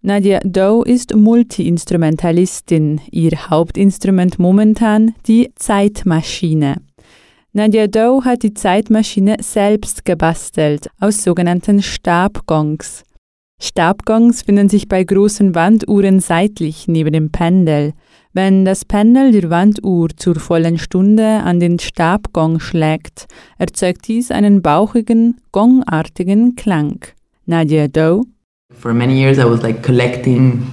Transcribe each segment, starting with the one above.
Nadia Dow ist Multi-Instrumentalistin. Ihr Hauptinstrument momentan die Zeitmaschine. Nadia Dow hat die Zeitmaschine selbst gebastelt, aus sogenannten Stabgongs. Stabgongs finden sich bei großen Wanduhren seitlich neben dem Pendel. Wenn das Pendel der Wanduhr zur vollen Stunde an den Stabgong schlägt, erzeugt dies einen bauchigen, gongartigen Klang. Nadia Dow: For many years I was like collecting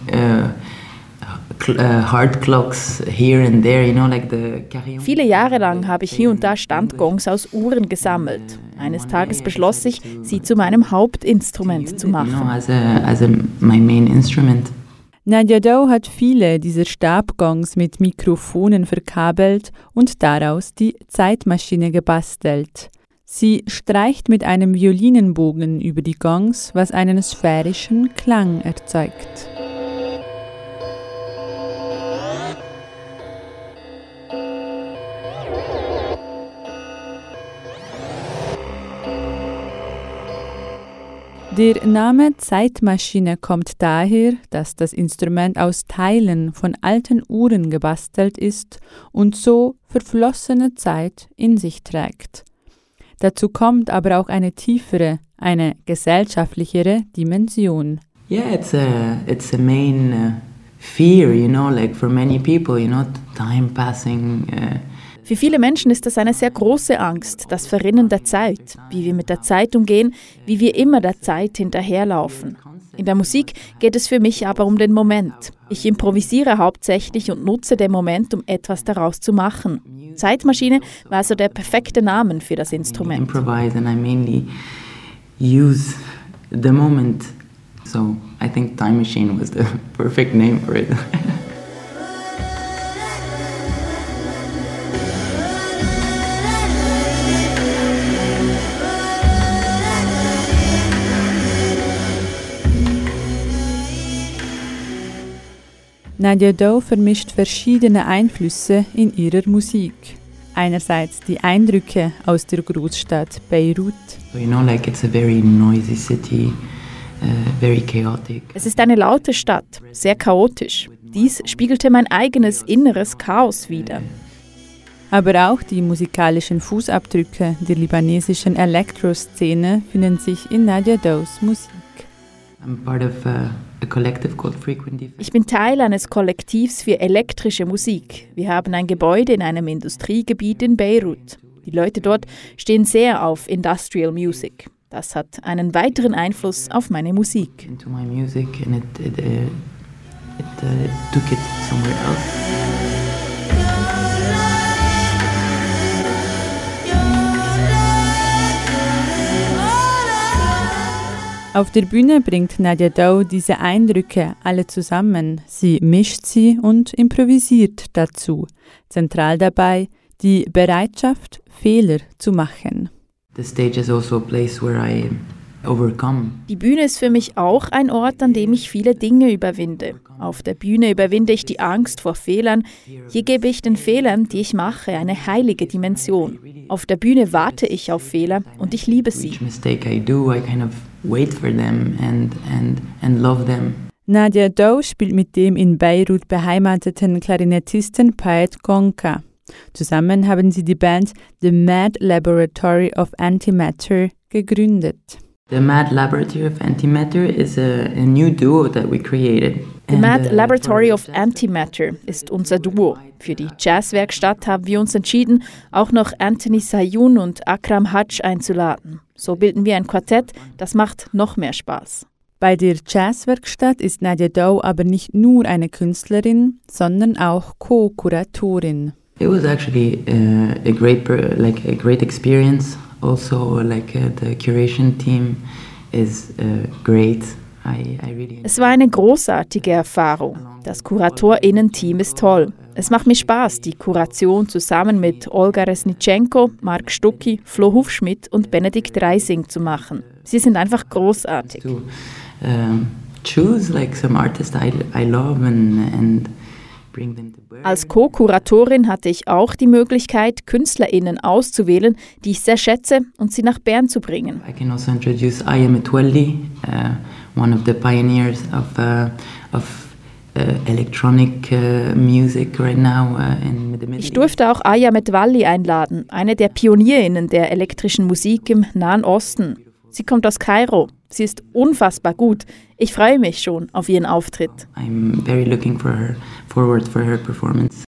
hard clocks here and there, you know, like the carillon. Viele Jahre lang habe ich hier und da Standgongs aus Uhren gesammelt. Eines Tages beschloss ich, sie zu meinem Hauptinstrument zu machen. You know, as my main instrument. Nadia Dow hat viele dieser Stabgongs mit Mikrofonen verkabelt und daraus die Zeitmaschine gebastelt. Sie streicht mit einem Violinenbogen über die Gongs, was einen sphärischen Klang erzeugt. Der Name Zeitmaschine kommt daher, dass das Instrument aus Teilen von alten Uhren gebastelt ist und so verflossene Zeit in sich trägt. Dazu kommt aber auch eine tiefere, eine gesellschaftlichere Dimension. Yeah, it's a main fear, you know, like for many people, you know, time passing. Für viele Menschen ist das eine sehr große Angst, das Verrinnen der Zeit, wie wir mit der Zeit umgehen, wie wir immer der Zeit hinterherlaufen. In der Musik geht es für mich aber um den Moment. Ich improvisiere hauptsächlich und nutze den Moment, um etwas daraus zu machen. Zeitmaschine war also der perfekte Name für das Instrument. Improvise and I mainly use the moment. So I think Time Machine was the perfect name for it. Nadia Dow vermischt verschiedene Einflüsse in ihrer Musik. Einerseits die Eindrücke aus der Großstadt Beirut. You know, like it's a very noisy city, very chaotic. Es ist eine laute Stadt, sehr chaotisch. Dies spiegelte mein eigenes inneres Chaos wider. Aber auch die musikalischen Fußabdrücke der libanesischen Elektro-Szene finden sich in Nadia Dows Musik. I'm part of a collective called Frequent Defect. Ich bin Teil eines Kollektivs für elektrische Musik. Wir haben ein Gebäude in einem Industriegebiet in Beirut. Die Leute dort stehen sehr auf Industrial Music. Das hat einen weiteren Einfluss auf meine Musik. Into my music and it took it somewhere else. Auf der Bühne bringt Nadia Dow diese Eindrücke alle zusammen. Sie mischt sie und improvisiert dazu. Zentral dabei die Bereitschaft, Fehler zu machen. The stage is also a place where I overcome. Die Bühne ist für mich auch ein Ort, an dem ich viele Dinge überwinde. Auf der Bühne überwinde ich die Angst vor Fehlern. Hier gebe ich den Fehlern, die ich mache, eine heilige Dimension. Auf der Bühne warte ich auf Fehler und ich liebe sie. Each mistake I do, I kind of wait for them and love them. Nadia Dow spielt mit dem in Beirut beheimateten Klarinettisten Payet Gonca. Zusammen haben sie die Band The Mad Laboratory of Antimatter gegründet. The Mad Laboratory of Antimatter is a new duo that we created. The Mad Laboratory of Antimatter ist unser Duo. Für die Jazzwerkstatt haben wir uns entschieden, auch noch Anthony Sayun und Akram Hajj einzuladen. So bilden wir ein Quartett, das macht noch mehr Spaß. Bei der Jazzwerkstatt ist Nadia Dow aber nicht nur eine Künstlerin, sondern auch Co-Kuratorin. It was actually a great experience. Also, the curation team is great. Es war eine großartige Erfahrung. Das KuratorInnen-Team ist toll. Es macht mir Spaß, die Kuration zusammen mit Olga Resnitschenko, Mark Stucki, Flo Hufschmidt und Benedikt Reising zu machen. Sie sind einfach großartig. To choose some artists I love and bring them to Bern. Als Co-Kuratorin hatte ich auch die Möglichkeit, KünstlerInnen auszuwählen, die ich sehr schätze, und sie nach Bern zu bringen. I can also introduce Aya Metwalli, one of the pioneers of electronic music right now in the Middle East. Ich durfte auch Aya Metwalli einladen, eine der Pionierinnen der elektrischen Musik im Nahen Osten. Sie kommt aus Kairo. Sie ist unfassbar gut. Ich freue mich schon auf ihren Auftritt. I'm very looking forward for her performance.